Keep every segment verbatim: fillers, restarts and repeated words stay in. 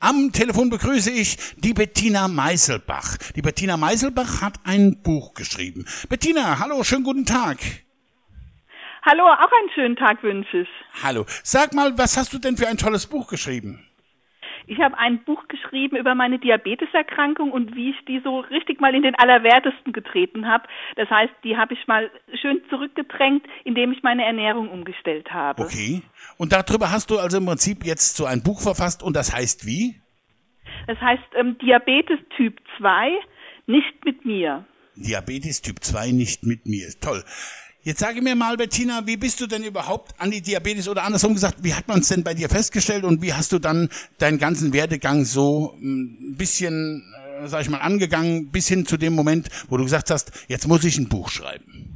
Am Telefon begrüße ich die Bettina Meiselbach. Die Bettina Meiselbach hat ein Buch geschrieben. Bettina, hallo, schönen guten Tag. Hallo, auch einen schönen Tag wünsche ich. Hallo, sag mal, was hast du denn für ein tolles Buch geschrieben? Ich habe ein Buch geschrieben über meine Diabeteserkrankung und wie ich die so richtig mal in den Allerwertesten getreten habe. Das heißt, die habe ich mal schön zurückgedrängt, indem ich meine Ernährung umgestellt habe. Okay. Und darüber hast du also im Prinzip jetzt so ein Buch verfasst und das heißt wie? Das heißt ähm, Diabetes Typ zwei, nicht mit mir. Diabetes Typ zwei, nicht mit mir. Toll. Jetzt sage mir mal, Bettina, wie bist du denn überhaupt an die Diabetes oder andersrum gesagt, wie hat man es denn bei dir festgestellt und wie hast du dann deinen ganzen Werdegang so ein bisschen, äh, sag ich mal, angegangen, bis hin zu dem Moment, wo du gesagt hast, jetzt muss ich ein Buch schreiben?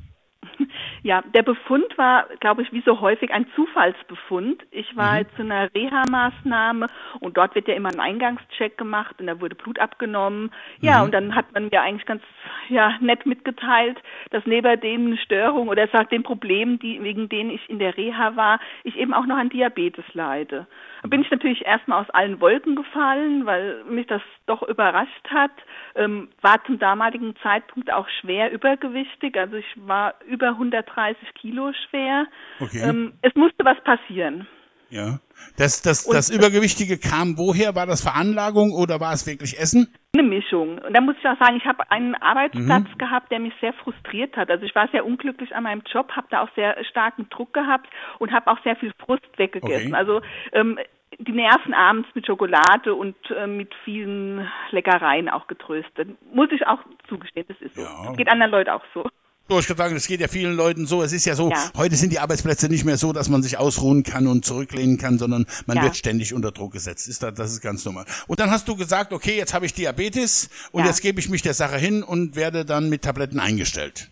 Ja, der Befund war, glaube ich, wie so häufig ein Zufallsbefund. Ich war Mhm. zu einer Reha-Maßnahme und dort wird ja immer ein Eingangscheck gemacht und da wurde Blut abgenommen. Ja, Mhm. und dann hat man mir eigentlich ganz ja nett mitgeteilt, dass neben den Störungen oder sagt den Problemen, die, wegen denen ich in der Reha war, ich eben auch noch an Diabetes leide. Da bin ich natürlich erstmal aus allen Wolken gefallen, weil mich das doch überrascht hat. Ähm, war zum damaligen Zeitpunkt auch schwer übergewichtig, also ich war über hundertdreißig Kilo schwer. Okay. Ähm, es musste was passieren. Ja. Das, das, Und das Übergewichtige kam woher? War das Veranlagung oder war es wirklich Essen? eine Mischung. Und da muss ich auch sagen, ich habe einen Arbeitsplatz Mhm. gehabt, der mich sehr frustriert hat. Also ich war sehr unglücklich an meinem Job, habe da auch sehr starken Druck gehabt und habe auch sehr viel Frust weggegessen. Okay. Also ähm, die Nerven abends mit Schokolade und äh, mit vielen Leckereien auch getröstet. Muss ich auch zugestehen, das ist so. Ja. Das geht anderen Leuten auch so. So, ich kann sagen, das geht ja vielen Leuten so. Es ist ja so, Ja. heute sind die Arbeitsplätze nicht mehr so, dass man sich ausruhen kann und zurücklehnen kann, sondern man Ja. wird ständig unter Druck gesetzt. Ist da, das ist ganz normal. Und dann hast du gesagt, okay, jetzt habe ich Diabetes und Ja. jetzt gebe ich mich der Sache hin und werde dann mit Tabletten eingestellt.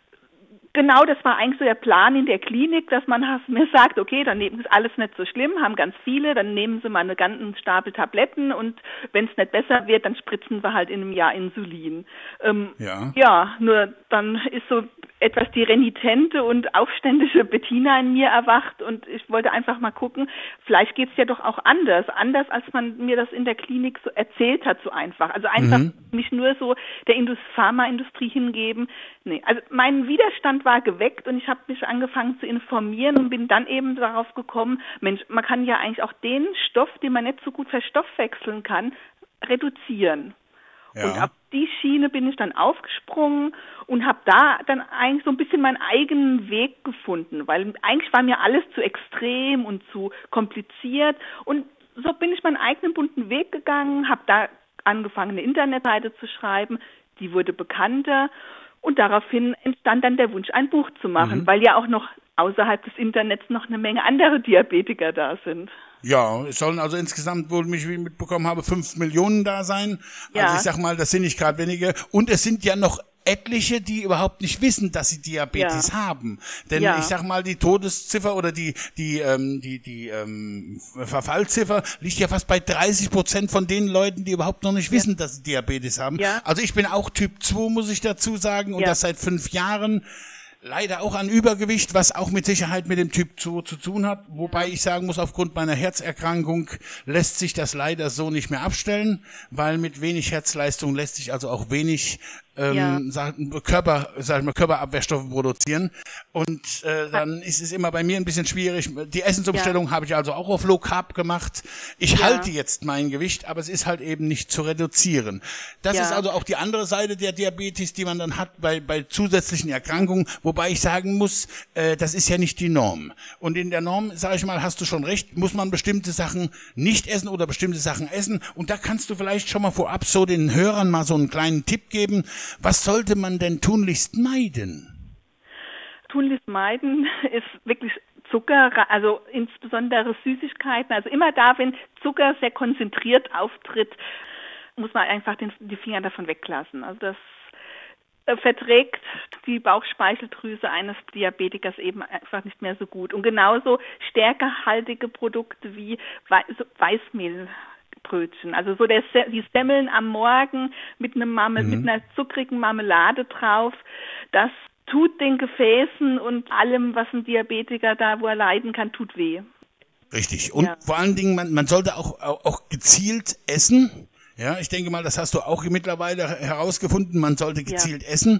Genau, das war eigentlich so der Plan in der Klinik, dass man mir sagt, okay, dann ist alles nicht so schlimm, haben ganz viele, dann nehmen Sie mal einen ganzen Stapel Tabletten und wenn es nicht besser wird, dann spritzen wir halt in einem Jahr Insulin. Ähm, Ja. ja, nur dann ist so etwas die renitente und aufständische Bettina in mir erwacht und ich wollte einfach mal gucken, vielleicht geht's ja doch auch anders, anders als man mir das in der Klinik so erzählt hat, so einfach. Also einfach Mhm. nicht nur so der Indus- Pharmaindustrie hingeben. Nee, also mein Widerstand war geweckt und ich habe mich angefangen zu informieren und bin dann eben darauf gekommen, Mensch, man kann ja eigentlich auch den Stoff, den man nicht so gut verstoffwechseln kann, reduzieren. Ja. Und auf die Schiene bin ich dann aufgesprungen und habe da dann eigentlich so ein bisschen meinen eigenen Weg gefunden, weil eigentlich war mir alles zu extrem und zu kompliziert und so bin ich meinen eigenen bunten Weg gegangen, habe da angefangen, eine Internetseite zu schreiben, die wurde bekannter und daraufhin entstand dann der Wunsch, ein Buch zu machen, Mhm. weil ja auch noch außerhalb des Internets noch eine Menge andere Diabetiker da sind. Ja, es sollen also insgesamt, wo ich mitbekommen habe, fünf Millionen da sein. Ja. Also ich sag mal, das sind nicht gerade wenige. Und es sind ja noch etliche, die überhaupt nicht wissen, dass sie Diabetes Ja. haben. Denn Ja. ich sag mal, die Todesziffer oder die die ähm, die die ähm, Verfallziffer liegt ja fast bei dreißig Prozent von den Leuten, die überhaupt noch nicht Ja. wissen, dass sie Diabetes haben. Ja. Also ich bin auch Typ zwei, muss ich dazu sagen, und Ja. das seit fünf Jahren. Leider auch an Übergewicht, was auch mit Sicherheit mit dem Typ zwei zu tun hat. Wobei ich sagen muss, aufgrund meiner Herzerkrankung lässt sich das leider so nicht mehr abstellen, weil mit wenig Herzleistung lässt sich also auch wenig ähm, Ja. sag, Körper, sag ich mal, Körperabwehrstoffe produzieren. Und äh, dann ist es immer bei mir ein bisschen schwierig. Die Essensumstellung habe ich also auch auf Low Carb gemacht. Ich Ja. halte jetzt mein Gewicht, aber es ist halt eben nicht zu reduzieren. Das Ja. ist also auch die andere Seite der Diabetes, die man dann hat bei, bei zusätzlichen Erkrankungen, wobei ich sagen muss, äh, das ist ja nicht die Norm. Und in der Norm, sage ich mal, hast du schon recht, muss man bestimmte Sachen nicht essen oder bestimmte Sachen essen. Und da kannst du vielleicht schon mal vorab so den Hörern mal so einen kleinen Tipp geben. Was sollte man denn tunlichst meiden? Tunlichst meiden ist wirklich Zucker, also insbesondere Süßigkeiten. Also immer da, wenn Zucker sehr konzentriert auftritt, muss man einfach den, die Finger davon weglassen. Also das äh, verträgt die Bauchspeicheldrüse eines Diabetikers eben einfach nicht mehr so gut. Und genauso stärkehaltige Produkte wie Wei- so Weißmehlbrötchen, also so der Se- die Semmeln am Morgen mit einem Marmel- Mhm. mit einer zuckrigen Marmelade drauf, das tut den Gefäßen und allem, was ein Diabetiker da, wo er leiden kann, tut weh. Richtig. Und ja. vor allen Dingen, man, man sollte auch, auch, auch gezielt essen. Ja, ich denke mal, das hast du auch mittlerweile herausgefunden. Man sollte gezielt ja. essen.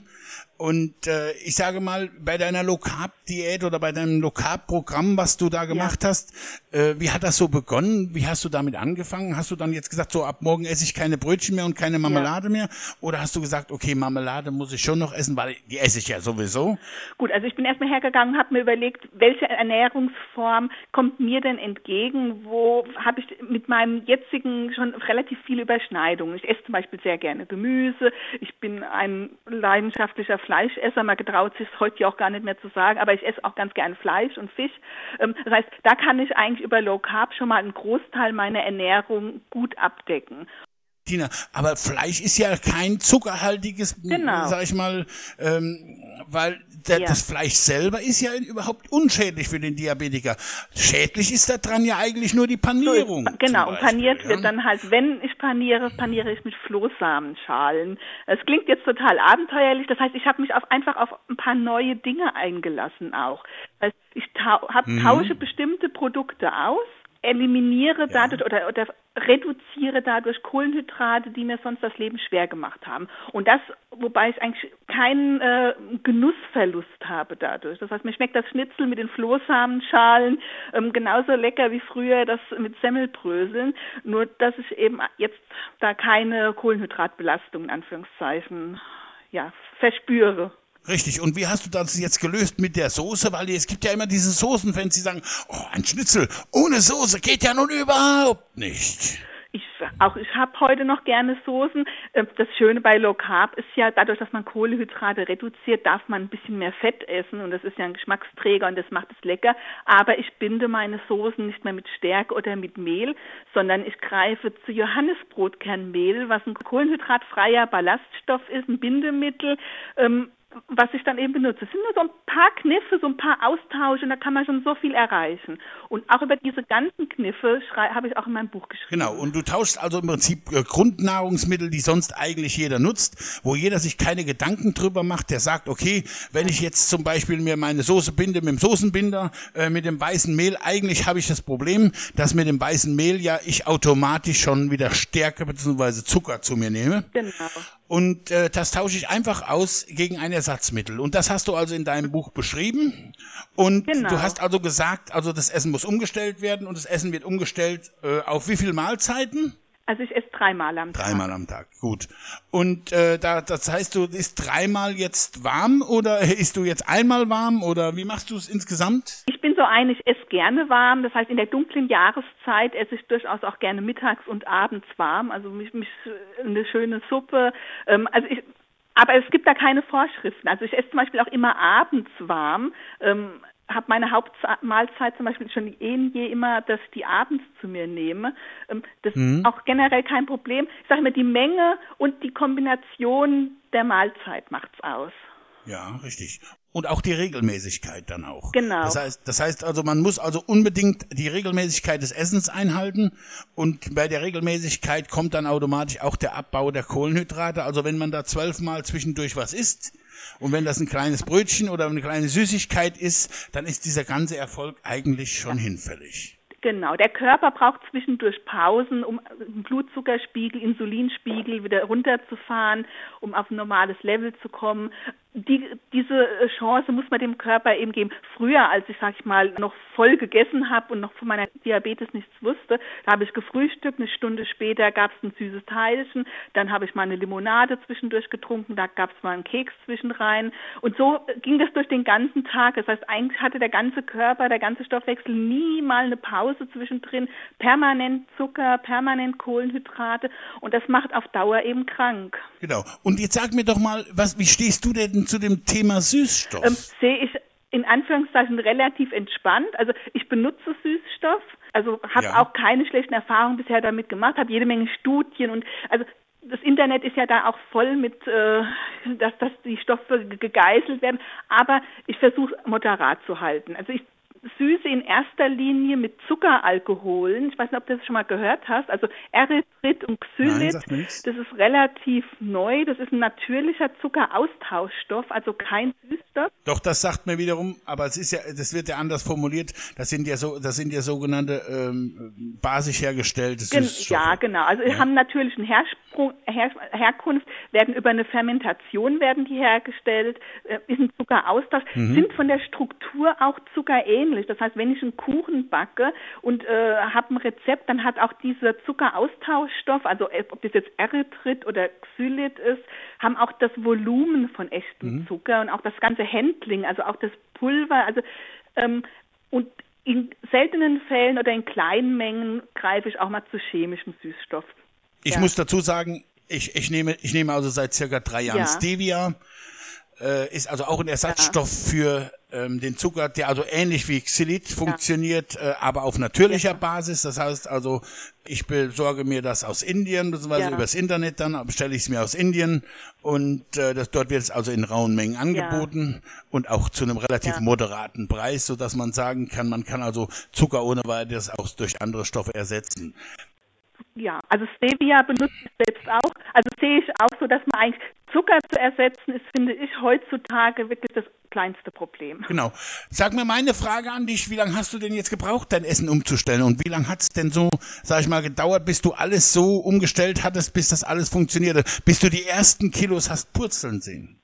Und äh, ich sage mal, bei deiner Low-Carb-Diät oder bei deinem Low-Carb-Programm, was du da gemacht ja. hast, äh, wie hat das so begonnen? Wie hast du damit angefangen? Hast du dann jetzt gesagt, so ab morgen esse ich keine Brötchen mehr und keine Marmelade ja. mehr? Oder hast du gesagt, okay, Marmelade muss ich schon noch essen, weil die esse ich ja sowieso? Gut, also ich bin erstmal hergegangen und habe mir überlegt, welche Ernährungsform kommt mir denn entgegen? Wo habe ich mit meinem jetzigen schon relativ viele Überschneidungen? Ich esse zum Beispiel sehr gerne Gemüse. Ich bin ein leidenschaftlicher Fleischesser, man getraut sich es heute ja auch gar nicht mehr zu sagen, aber ich esse auch ganz gerne Fleisch und Fisch. Das heißt, da kann ich eigentlich über Low Carb schon mal einen Großteil meiner Ernährung gut abdecken. Tina, aber Fleisch ist ja kein zuckerhaltiges, genau. sag ich mal, ähm, weil der, ja. das Fleisch selber ist ja überhaupt unschädlich für den Diabetiker. Schädlich ist daran ja eigentlich nur die Panierung. So, genau, und paniert ja? wird dann halt, wenn ich paniere, paniere ich mit Flohsamenschalen. Das klingt jetzt total abenteuerlich, das heißt, ich habe mich auf, einfach auf ein paar neue Dinge eingelassen auch. Das heißt, ich tau hab, mhm. tausche bestimmte Produkte aus, eliminiere ja. dadurch oder, oder reduziere dadurch Kohlenhydrate, die mir sonst das Leben schwer gemacht haben. Und das, wobei ich eigentlich keinen äh, Genussverlust habe dadurch. Das heißt, mir schmeckt das Schnitzel mit den Flohsamenschalen ähm, genauso lecker wie früher das mit Semmelbröseln, nur dass ich eben jetzt da keine Kohlenhydratbelastung in Anführungszeichen ja, verspüre. Richtig. Und wie hast du das jetzt gelöst mit der Soße? Weil es gibt ja immer diese Soßenfans, die sagen, oh, ein Schnitzel ohne Soße geht ja nun überhaupt nicht. Ich, auch ich habe heute noch gerne Soßen. Das Schöne bei Low Carb ist ja, dadurch, dass man Kohlenhydrate reduziert, darf man ein bisschen mehr Fett essen und das ist ja ein Geschmacksträger und das macht es lecker. Aber ich binde meine Soßen nicht mehr mit Stärke oder mit Mehl, sondern ich greife zu Johannisbrotkernmehl, was ein kohlenhydratfreier Ballaststoff ist, ein Bindemittel, ähm, was ich dann eben benutze. Es sind nur so ein paar Kniffe, so ein paar Austausche und da kann man schon so viel erreichen. Und auch über diese ganzen Kniffe habe ich auch in meinem Buch geschrieben. Genau, und du tauschst also im Prinzip äh, Grundnahrungsmittel, die sonst eigentlich jeder nutzt, wo jeder sich keine Gedanken drüber macht, der sagt, okay, wenn ich jetzt zum Beispiel mir meine Soße binde mit dem Soßenbinder, äh, mit dem weißen Mehl, eigentlich habe ich das Problem, dass mit dem weißen Mehl ja ich automatisch schon wieder Stärke bzw. Zucker zu mir nehme. Genau. Und äh, das tausche ich einfach aus gegen ein Ersatzmittel. Und das hast du also in deinem Buch beschrieben. Und genau. du hast also gesagt, also das Essen muss umgestellt werden und das Essen wird umgestellt äh, auf wie viele Mahlzeiten? Also ich esse dreimal am Tag. Dreimal am Tag, gut. Und äh, da, das heißt, du isst dreimal jetzt warm oder isst du jetzt einmal warm oder wie machst du es insgesamt? Ich bin so ein, ich esse gerne warm. Das heißt, in der dunklen Jahreszeit esse ich durchaus auch gerne mittags und abends warm. Also mich, mich eine schöne Suppe. Ähm, also ich, aber es gibt da keine Vorschriften. Also ich esse zum Beispiel auch immer abends warm. Ähm, habe meine Hauptmahlzeit zum Beispiel schon eh je immer, dass ich die abends zu mir nehme. Das mhm. ist auch generell kein Problem. Ich sage immer, die Menge und die Kombination der Mahlzeit macht's aus. Ja, richtig. Und auch die Regelmäßigkeit dann auch. Genau. Das heißt, das heißt also, man muss also unbedingt die Regelmäßigkeit des Essens einhalten und bei der Regelmäßigkeit kommt dann automatisch auch der Abbau der Kohlenhydrate. Also wenn man da zwölfmal zwischendurch was isst und wenn das ein kleines Brötchen oder eine kleine Süßigkeit ist, dann ist dieser ganze Erfolg eigentlich schon ja. hinfällig. Genau, der Körper braucht zwischendurch Pausen, um Blutzuckerspiegel, Insulinspiegel wieder runterzufahren, um auf ein normales Level zu kommen. Die, diese Chance muss man dem Körper eben geben. Früher, als ich, sag ich mal, noch voll gegessen habe und noch von meiner Diabetes nichts wusste, da habe ich gefrühstückt, eine Stunde später gab es ein süßes Teilchen, dann habe ich mal eine Limonade zwischendurch getrunken, da gab es mal einen Keks zwischenrein und so ging das durch den ganzen Tag. Das heißt, eigentlich hatte der ganze Körper, der ganze Stoffwechsel nie mal eine Pause zwischendrin, permanent Zucker, permanent Kohlenhydrate und das macht auf Dauer eben krank. Genau. Und jetzt sag mir doch mal, was, wie stehst du denn zu dem Thema Süßstoff? Ähm, sehe ich in Anführungszeichen relativ entspannt. Also ich benutze Süßstoff, also habe ja. auch keine schlechten Erfahrungen bisher damit gemacht, habe jede Menge Studien und also das Internet ist ja da auch voll mit, äh, dass, dass die Stoffe gegeißelt werden, aber ich versuche moderat zu halten. Also ich Süße in erster Linie mit Zuckeralkoholen. Ich weiß nicht, ob du das schon mal gehört hast. Also Erythrit und Xylit. Nein, sagt mir nichts. Das ist relativ neu. Das ist ein natürlicher Zuckeraustauschstoff, also kein Süßstoff. Doch, das sagt mir wiederum, aber es ist ja, das wird ja anders formuliert. Das sind ja so, das sind ja sogenannte ähm, basisch hergestellte Gen- Süßstoffe. Ja, genau. Also Ja. haben natürlichen Hersprung, Her- Herkunft, werden über eine Fermentation werden die hergestellt, äh, ist ein Zuckeraustausch, Mhm. sind von der Struktur auch zuckerähnlich. Das heißt, wenn ich einen Kuchen backe und äh, habe ein Rezept, dann hat auch dieser Zuckeraustauschstoff, also äh, ob das jetzt Erythrit oder Xylit ist, haben auch das Volumen von echtem Mhm. Zucker und auch das ganze Handling, also auch das Pulver, also ähm, und in seltenen Fällen oder in kleinen Mengen greife ich auch mal zu chemischem Süßstoff. Ich Ja. muss dazu sagen, ich, ich nehme, ich nehme also seit circa drei Jahren Ja. Stevia, äh, ist also auch ein Ersatzstoff für ähm, den Zucker, der also ähnlich wie Xylit funktioniert, äh, aber auf natürlicher Ja. Basis. Das heißt also, ich besorge mir das aus Indien, beziehungsweise Ja. übers Internet, dann bestelle ich es mir aus Indien und äh, das, dort wird es also in rauen Mengen angeboten und auch zu einem relativ Ja. moderaten Preis, sodass man sagen kann, man kann also Zucker ohne weiteres auch durch andere Stoffe ersetzen. Ja, also Stevia benutze ich selbst auch. Also sehe ich auch so, dass man eigentlich Zucker zu ersetzen ist, finde ich heutzutage wirklich das kleinste Problem. Genau. Sag mir meine Frage an dich, wie lange hast du denn jetzt gebraucht, dein Essen umzustellen und wie lange hat es denn so, sag ich mal, gedauert, bis du alles so umgestellt hattest, bis das alles funktionierte, bis du die ersten Kilos hast purzeln sehen?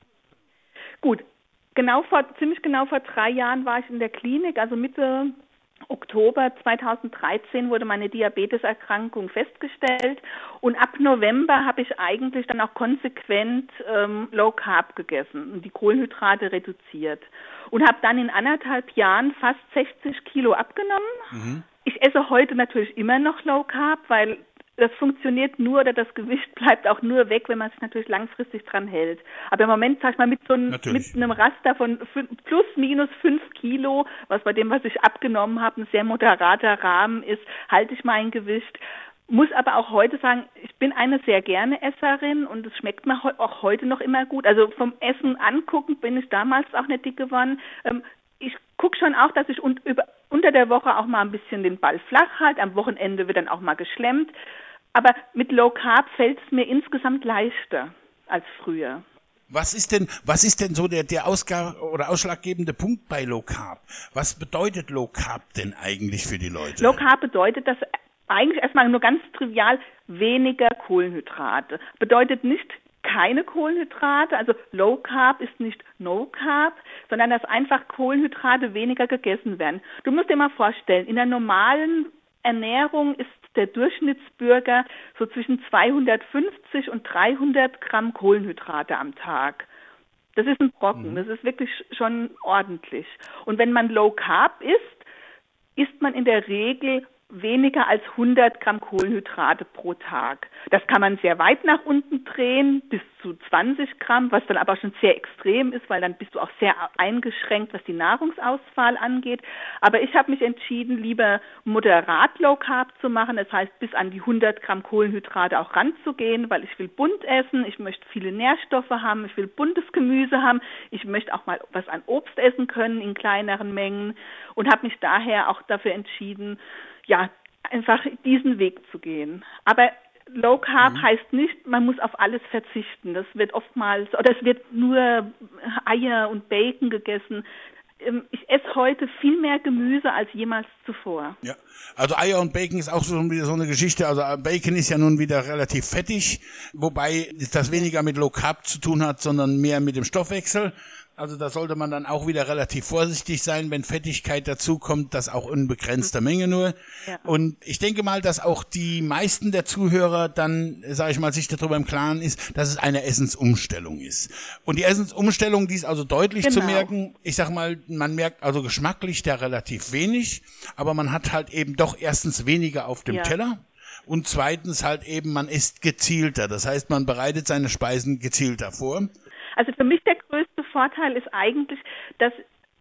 Gut, genau vor, ziemlich genau vor drei Jahren war ich in der Klinik, also Mitte Oktober zweitausenddreizehn wurde meine Diabeteserkrankung festgestellt und ab November habe ich eigentlich dann auch konsequent ähm, Low Carb gegessen und die Kohlenhydrate reduziert und habe dann in anderthalb Jahren fast sechzig Kilo abgenommen. Mhm. Ich esse heute natürlich immer noch Low Carb, weil das funktioniert nur oder das Gewicht bleibt auch nur weg, wenn man sich natürlich langfristig dran hält. Aber im Moment, sag ich mal, mit so einem, Natürlich. mit einem Raster von fün- plus minus fünf Kilo, was bei dem, was ich abgenommen habe, ein sehr moderater Rahmen ist, halte ich mein Gewicht. Muss aber auch heute sagen, ich bin eine sehr gerne Esserin und es schmeckt mir heu- auch heute noch immer gut. Also vom Essen angucken bin ich damals auch nicht dick geworden. Ähm, ich gucke schon auch, dass ich un- über, unter der Woche auch mal ein bisschen den Ball flach halte. Am Wochenende wird dann auch mal geschlemmt. Aber mit Low Carb fällt es mir insgesamt leichter als früher. Was ist denn, was ist denn so der, der Ausgar oder ausschlaggebende Punkt bei Low Carb? Was bedeutet Low Carb denn eigentlich für die Leute? Low Carb bedeutet, dass eigentlich erstmal nur ganz trivial weniger Kohlenhydrate. Bedeutet nicht keine Kohlenhydrate, also Low Carb ist nicht No Carb, sondern dass einfach Kohlenhydrate weniger gegessen werden. Du musst dir mal vorstellen, in der normalen Ernährung ist der Durchschnittsbürger so zwischen zweihundertfünfzig und dreihundert Gramm Kohlenhydrate am Tag. Das ist ein Brocken, das ist wirklich schon ordentlich. Und wenn man Low Carb isst, isst man in der Regel weniger als hundert Gramm Kohlenhydrate pro Tag. Das kann man sehr weit nach unten drehen, bis zu zwanzig Gramm, was dann aber schon sehr extrem ist, weil dann bist du auch sehr eingeschränkt, was die Nahrungsauswahl angeht. Aber ich habe mich entschieden, lieber moderat Low Carb zu machen, das heißt bis an die hundert Gramm Kohlenhydrate auch ranzugehen, weil ich will bunt essen, ich möchte viele Nährstoffe haben, ich will buntes Gemüse haben, ich möchte auch mal was an Obst essen können in kleineren Mengen und habe mich daher auch dafür entschieden, ja, einfach diesen Weg zu gehen. Aber Low Carb mhm. heißt nicht, man muss auf alles verzichten. Das wird oftmals, oder es wird nur Eier und Bacon gegessen. Ich esse heute viel mehr Gemüse als jemals zuvor. Ja, also Eier und Bacon ist auch so wieder so eine Geschichte. Also Bacon ist ja nun wieder relativ fettig, wobei das weniger mit Low Carb zu tun hat, sondern mehr mit dem Stoffwechsel. Also da sollte man dann auch wieder relativ vorsichtig sein, wenn Fettigkeit dazukommt, das auch in begrenzter Menge nur. Ja. Und ich denke mal, dass auch die meisten der Zuhörer dann, sage ich mal, sich darüber im Klaren ist, dass es eine Essensumstellung ist. Und die Essensumstellung, die ist also deutlich genau. zu merken. Ich sag mal, man merkt also geschmacklich da relativ wenig, aber man hat halt eben doch erstens weniger auf dem ja. Teller. Und zweitens halt eben, man isst gezielter. Das heißt, man bereitet seine Speisen gezielter vor. Also für mich der größte Vorteil ist eigentlich, dass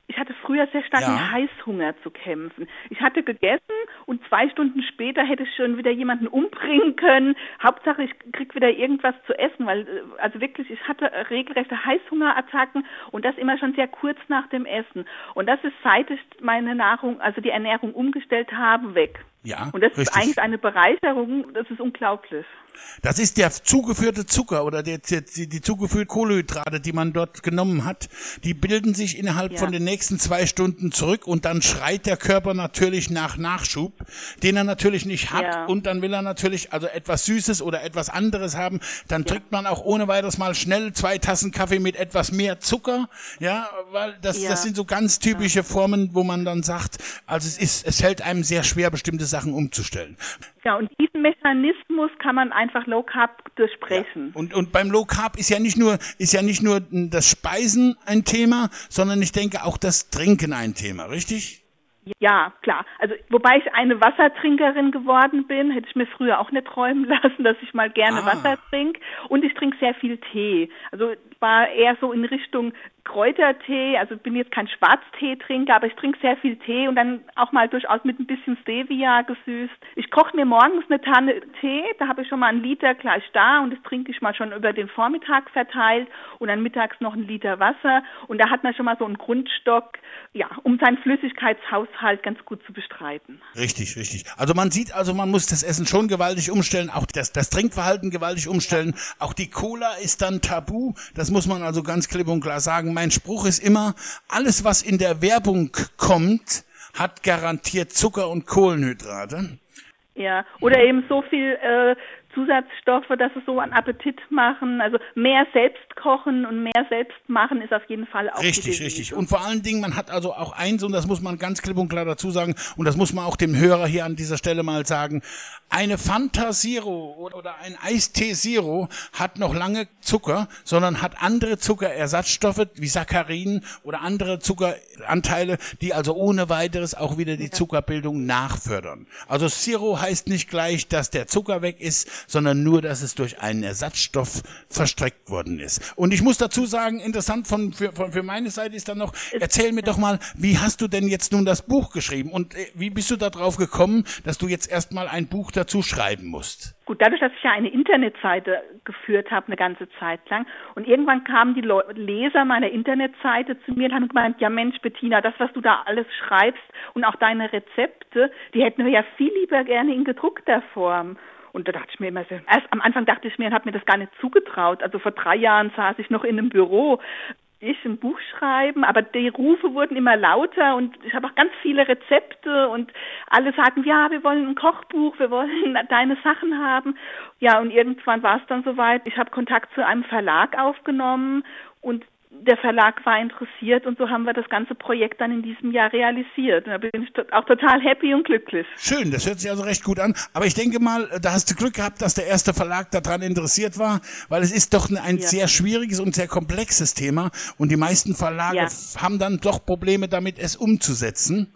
Ich hatte früher sehr stark Ja. mit Heißhunger zu kämpfen. Ich hatte gegessen und zwei Stunden später hätte ich schon wieder jemanden umbringen können. Hauptsache, ich krieg wieder irgendwas zu essen, weil, äh, also wirklich, ich hatte regelrechte Heißhungerattacken und das immer schon sehr kurz nach dem Essen. Und das ist, seit ich meine Nahrung, also die Ernährung umgestellt habe, weg. Ja, Und das ist richtig. eigentlich eine Bereicherung, das ist unglaublich. Das ist der zugeführte Zucker oder der, die, die zugeführten Kohlenhydrate, die man dort genommen hat. Die bilden sich innerhalb Ja. von den nächsten zwei Stunden zurück und dann schreit der Körper natürlich nach Nachschub, den er natürlich nicht hat. Ja. Und dann will er natürlich also etwas Süßes oder etwas anderes haben. Dann Ja. trinkt man auch ohne weiteres mal schnell zwei Tassen Kaffee mit etwas mehr Zucker. Ja, weil das, Ja. das sind so ganz typische Formen, wo man dann sagt, also es ist, es fällt einem sehr schwer, bestimmte Sachen umzustellen. Ja, und diesen Mechanismus kann man einfach Low Carb durchbrechen. Und, und beim Low Carb ist ja nicht nur, ist ja nicht nur das Speisen ein Thema, sondern ich denke auch das Trinken ein Thema, richtig? Ja, klar. Also wobei ich eine Wassertrinkerin geworden bin, hätte ich mir früher auch nicht träumen lassen, dass ich mal gerne Ah. Wasser trinke. Und ich trinke sehr viel Tee. Also war eher so in Richtung Kräutertee. Also bin jetzt kein Schwarztee-Trinker, aber ich trinke sehr viel Tee und dann auch mal durchaus mit ein bisschen Stevia gesüßt. Ich koche mir morgens eine Tanne Tee, da habe ich schon mal einen Liter gleich da und das trinke ich mal schon über den Vormittag verteilt und dann mittags noch einen Liter Wasser und da hat man schon mal so einen Grundstock, ja, um seinen Flüssigkeitshaushalt ganz gut zu bestreiten. Richtig, richtig. Also man sieht, also man muss das Essen schon gewaltig umstellen, auch das, das Trinkverhalten gewaltig umstellen. Auch die Cola ist dann tabu. Das muss man also ganz klipp und klar sagen. Mein Spruch ist immer, alles was in der Werbung kommt, hat garantiert Zucker und Kohlenhydrate. Ja, oder eben so viel äh, Zusatzstoffe, dass es so einen Appetit machen. Also mehr selbst kochen und mehr selbst machen ist auf jeden Fall auch Richtig, die Devise. richtig. Und vor allen Dingen, man hat also auch eins, und das muss man ganz klipp und klar dazu sagen, und das muss man auch dem Hörer hier an dieser Stelle mal sagen, eine Fanta Zero oder ein Eistee Zero hat noch lange Zucker, sondern hat andere Zuckerersatzstoffe wie Saccharin oder andere Zuckeranteile, die also ohne weiteres auch wieder die Zuckerbildung nachfördern. Also Zero heißt nicht gleich, dass der Zucker weg ist, sondern nur, dass es durch einen Ersatzstoff verstreckt worden ist. Und ich muss dazu sagen, interessant von, für, von, für meine Seite ist dann noch, erzähl mir doch mal, wie hast du denn jetzt nun das Buch geschrieben und äh, wie bist du darauf gekommen, dass du jetzt erstmal ein Buch dazu schreiben musst? Gut, dadurch, dass ich ja eine Internetseite geführt habe, eine ganze Zeit lang, und irgendwann kamen die Le- Leser meiner Internetseite zu mir und haben gemeint, ja Mensch, Bettina, das, was du da alles schreibst und auch deine Rezepte, die hätten wir ja viel lieber gerne in gedruckter Form. Und da dachte ich mir immer so, erst am Anfang dachte ich mir und habe mir das gar nicht zugetraut. Also vor drei Jahren saß ich noch in einem Büro, ich ein Buch schreiben, aber die Rufe wurden immer lauter und ich habe auch ganz viele Rezepte und alle sagten, ja, wir wollen ein Kochbuch, wir wollen deine Sachen haben. Ja, und irgendwann war es dann soweit, ich habe Kontakt zu einem Verlag aufgenommen und der Verlag war interessiert und so haben wir das ganze Projekt dann in diesem Jahr realisiert. Und da bin ich to- auch total happy und glücklich. Schön, das hört sich also recht gut an. Aber ich denke mal, da hast du Glück gehabt, dass der erste Verlag daran interessiert war, weil es ist doch ein, ein Ja. sehr schwieriges und sehr komplexes Thema und die meisten Verlage Ja. f- haben dann doch Probleme damit, es umzusetzen.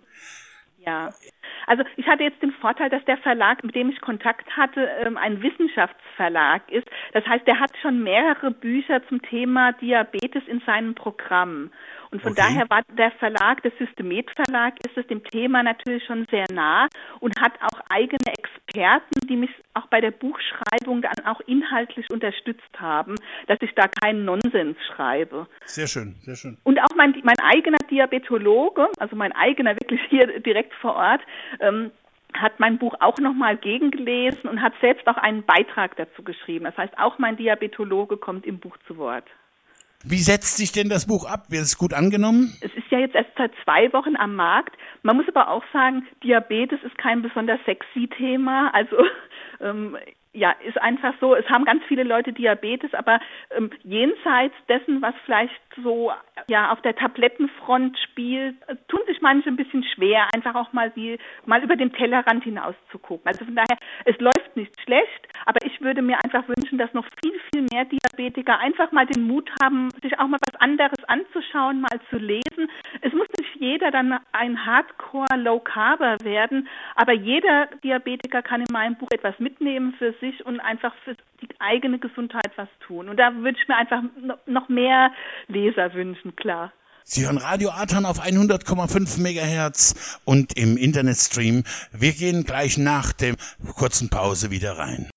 Ja, also ich hatte jetzt den Vorteil, dass der Verlag, mit dem ich Kontakt hatte, ähm, ein Wissenschaftsverlag ist. Das heißt, der hat schon mehrere Bücher zum Thema Diabetes in seinem Programm. Und von Okay. daher war der Verlag, der Systemet Verlag, ist es dem Thema natürlich schon sehr nah und hat auch eigene Experten, die mich auch bei der Buchschreibung dann auch inhaltlich unterstützt haben, dass ich da keinen Nonsens schreibe. Sehr schön, sehr schön. Und auch mein, mein eigener Diabetologe, also mein eigener wirklich hier direkt vor Ort, ähm, hat mein Buch auch nochmal gegengelesen und hat selbst auch einen Beitrag dazu geschrieben. Das heißt, auch mein Diabetologe kommt im Buch zu Wort. Wie setzt sich denn das Buch ab? Wird es gut angenommen? Es ist ja jetzt erst seit zwei Wochen am Markt. Man muss aber auch sagen, Diabetes ist kein besonders sexy Thema. Also ähm, ja, ist einfach so, es haben ganz viele Leute Diabetes, aber ähm, jenseits dessen, was vielleicht so ja auf der Tablettenfront spielt, äh, tun sich manche ein bisschen schwer, einfach auch mal die mal über den Tellerrand hinaus zu gucken. Also von daher, es läuft nicht schlecht, aber ich würde mir einfach wünschen, dass noch viel, viel mehr Diabetiker einfach mal den Mut haben, sich auch mal was anderes anzuschauen, mal zu lesen. Es muss nicht jeder dann ein Hardcore-Low-Carber werden, aber jeder Diabetiker kann in meinem Buch etwas mitnehmen für sich und einfach für die eigene Gesundheit was tun. Und da würde ich mir einfach noch mehr Leser wünschen, klar. Sie hören Radio Artan auf hundert Komma fünf Megahertz und im Internetstream. Wir gehen gleich nach der kurzen Pause wieder rein.